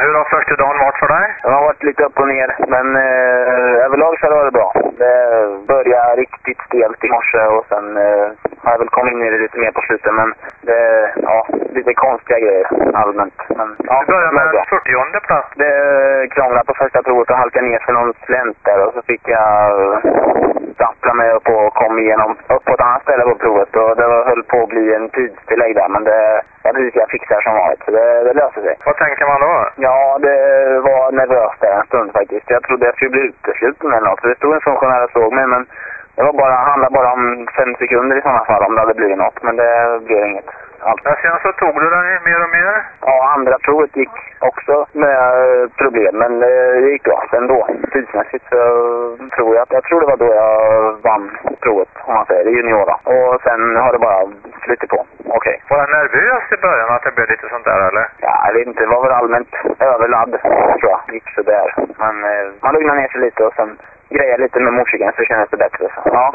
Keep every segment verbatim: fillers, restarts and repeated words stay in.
Hur har första dagen varit för dig? Det har varit lite upp och ner, men eh, överlag så har det bra. Det började riktigt stelt i morse och sen eh, har jag väl kommit in i det lite mer på slutet, men det ja, lite konstiga grejer allmänt. Men, ja, du började med en fyrtionde plats. Det krånglade på första provet och halkade ner för någon slänt där och så fick jag stappla mig upp och kom igenom upp på ett annat ställe på provet och det höll på att bli en tidstillägg där, men det jag tycker jag fixar som vanligt, så det, det löser sig. Vad tänker man då? Ja, det var nervöst där en stund faktiskt. Jag trodde jag skulle bli utesluten eller något. Det stod en funktionär och såg mig, men det var bara, handlade bara om fem sekunder i sådana fall om det hade blivit något. Men det blev inget alls. Ja, sen så tog du dig mer och mer? Ja, andra provet gick också med problem, men det gick bra ändå. Tidsmässigt så tror jag att, jag tror det var då jag vann provet, om man säger, i juniora. Och sen har det bara flyttat på. Okej. Okay. Var jag nervös i början att det blev lite sånt där, eller? Ja, jag vet inte. Det var väl allmänt överladd, tror jag. Gick så där. Men eh, man lugnar ner sig lite och sen grejer lite med morsiken så känns det bättre. Så. Ja,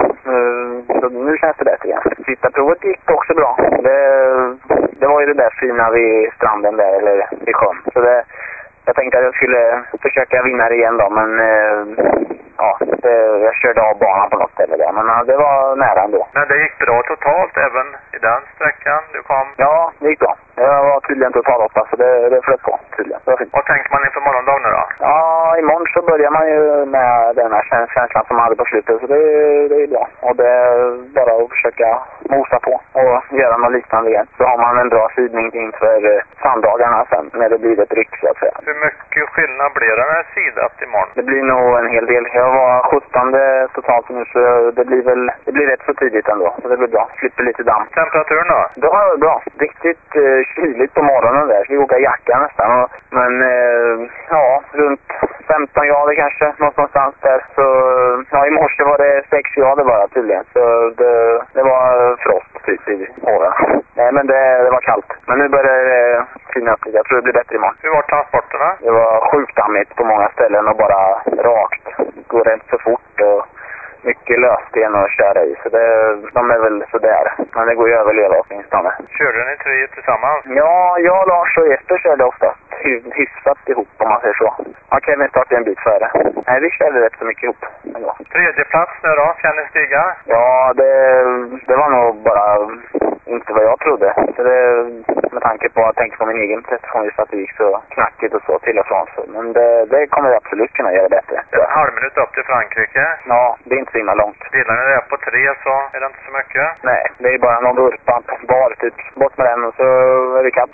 så nu känns det bättre igen. Sista provet gick också bra. Det, det var ju det där fina vid stranden där, eller vid sjön. Så det, jag tänkte att jag skulle försöka vinna det igen då, men eh, ja, det, jag körde av banan på något ställe där. Men ja, det var nära ändå. Men det gick bra totalt även i den sträckan du kom? Ja, det gick bra. Jag var tydligen total åtta, så det, det flöt på tydligen. Det var fint. Vad tänker man inför morgondagen nu då? Ja, imorgon så börjar man ju med den här känslan som man hade på slutet, så det, det är bra. Och det är bara att försöka mosa på och göra något liknande igen. Så har man en bra sidning inför eh, sanddagarna sen, när det blir ett ryck så att säga. Hur mycket skillnad blir det när sidat imorgon? Det blir nog en hel del. Jag var sjuttonde totalt nu, så det blir väl det blir rätt så tidigt ändå. Så det blir bra. Slipper lite damm. Temperaturen då? Det var bra. Riktigt eh, kyligt på morgonen där. Vi åker jacka nästan. Och, men eh, ja, runt femton grader kanske. Något någonstans där. Så ja, i morse var det sex grader bara tydligen. Så det, det var frost typ i åren. Nej, men det, det var kallt. Men nu börjar det fina upp. Jag tror det blir bättre imorgon. Hur var transporterna? Det var sjukt dammigt på många ställen och bara rakt. Det går rätt så fort och mycket lösten att köra i. Så det, de är väl sådär. Men det går ju att överleva åtminstone. Körde ni tre tillsammans? Ja, jag, Lars och Jesper körde oftast hyfsat ihop om man säger så. Man kan även starta en bit före. Nej, vi körde rätt så mycket ihop. Ändå. Tredje plats nu då? Kan ni stiga? Ja, det, det var nog bara inte vad jag trodde. Så det, med tanke på att jag tänker på min egen prestation just att det gick så knackigt och så till och från. Så. Men det, det kommer jag absolut kunna göra bättre. En halv minut upp till Frankrike. Ja, det är inte så himla långt. Delar ni det på tre så är det inte så mycket? Nej, det är bara någon vurpa bar typ. Bort med den och så är det kapp.